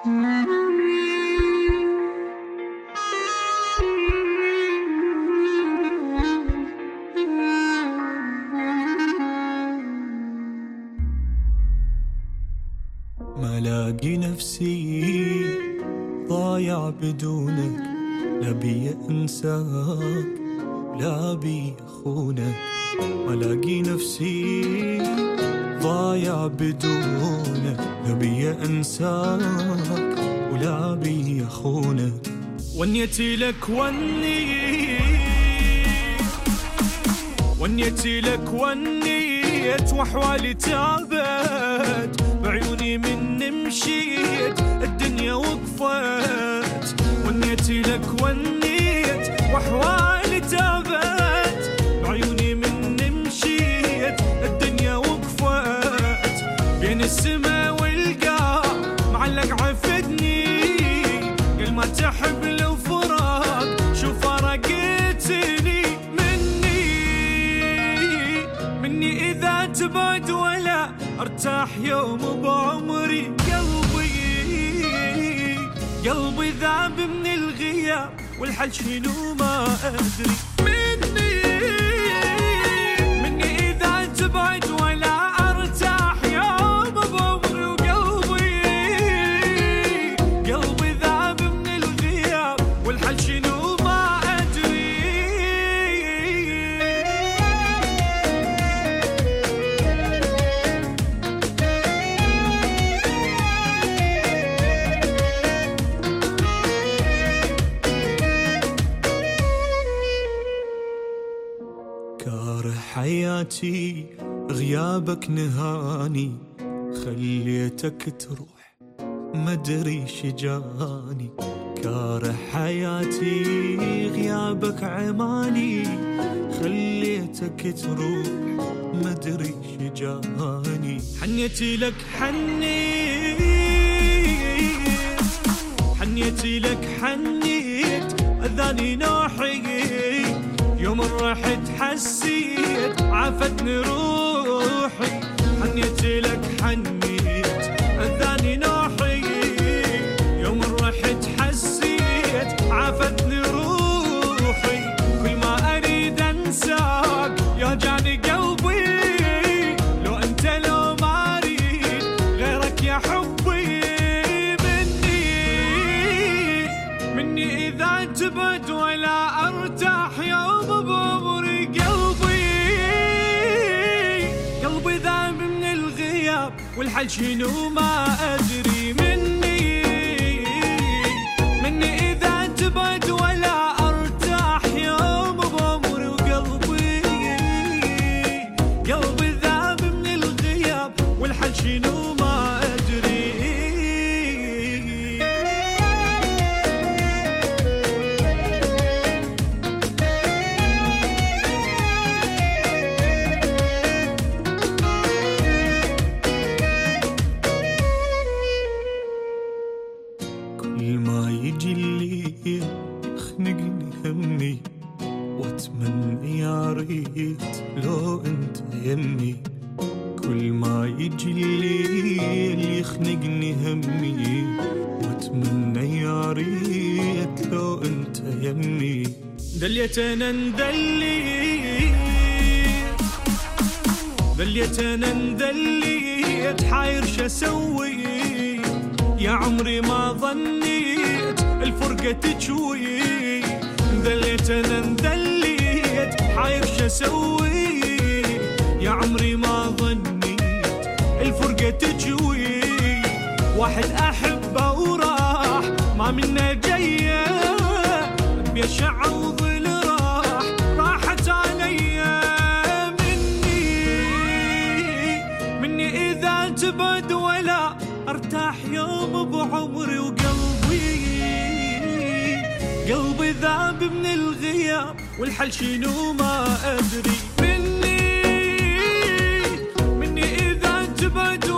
ما لاقي نفسي ضايع بدونك، لا بي انساك ولا بي اخونك. ما لاقي نفسي ضايع بدونك، لا بي انساك ولا بي اخونك. ونيتي لك ونيتي لك ونيت، واحوالي تابت بعيوني من مشيت الدنيا وقفت. ونيتي لك ونيت، واحوالي تابت بعيوني من مشيت الدنيا وقفت. بين السماء والقاع معلق عفدني، قل ما تحب لو فراق شو فرقتني مني إذا تبعد ولا ارتاح يوم بعمري. قلبي ذاب من الغياب والحل شنو ما ادري. مني اذا تبعد ولا ارتاح يوم بعمري. قلبي ذاب من الغياب والحل شنو ما ادري. كاره حياتي غيابك نهاني، خليتك تروح مدري شجاني. كاره حياتي غيابك عماني، خليتك تروح مدري شجاني. حنيتي لك حنيتي لك حنيت اذاني نوحي. يوم رحت حسيت عافتني روحي. حنيتي لك حنيت اذاني نوحي. يوم رحت حسيت عافتني روحي. كل ما اريد انساك يوجعني قلبي، لو انت لو ما اريد غيرك يا حبي. مني اذا تبعد ولا ارتاح يوم بعمري. قلبي ذاب من الغياب والحل شنو ما ادري. مني اذا تبعد ولا ارتاح يوم بعمري. قلبي ذاب من الغياب والحل شنو ما ادري. كل ما يجي الليل يخنقني همي، واتمنى يا ريت لو انت يمي. كل ما يجي الليل يخنقني همي، واتمنى يا ريت لو انت يمي. دليت انا ندليت حاير شسوي. يا عمري ما ظنيت الفرقة تجوي. ندليت انا ندليت حاير شسوي. يا عمري ما ظنيت الفرقة تجوي. واحد احبه وراح ما منا جايه، بيشع وظل راحت عليا. مني اذا تبعد ولا ارتاح يوم بعمري. قلبي ذاب من الغياب والحل شنو ما ادري. مني اذا تبعد